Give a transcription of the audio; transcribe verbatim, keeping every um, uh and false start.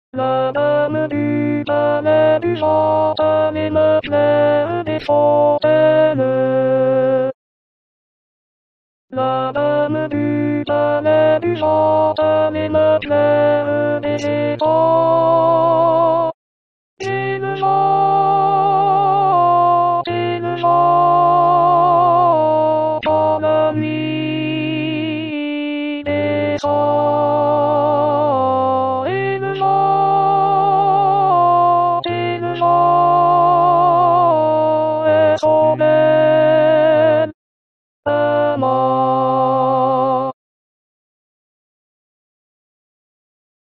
La dame du palais du jardin et me plaire des fontaines. La dame du palais du jardin et me plaire des étangs. Et le vent, et le vent, dans la nuit descend.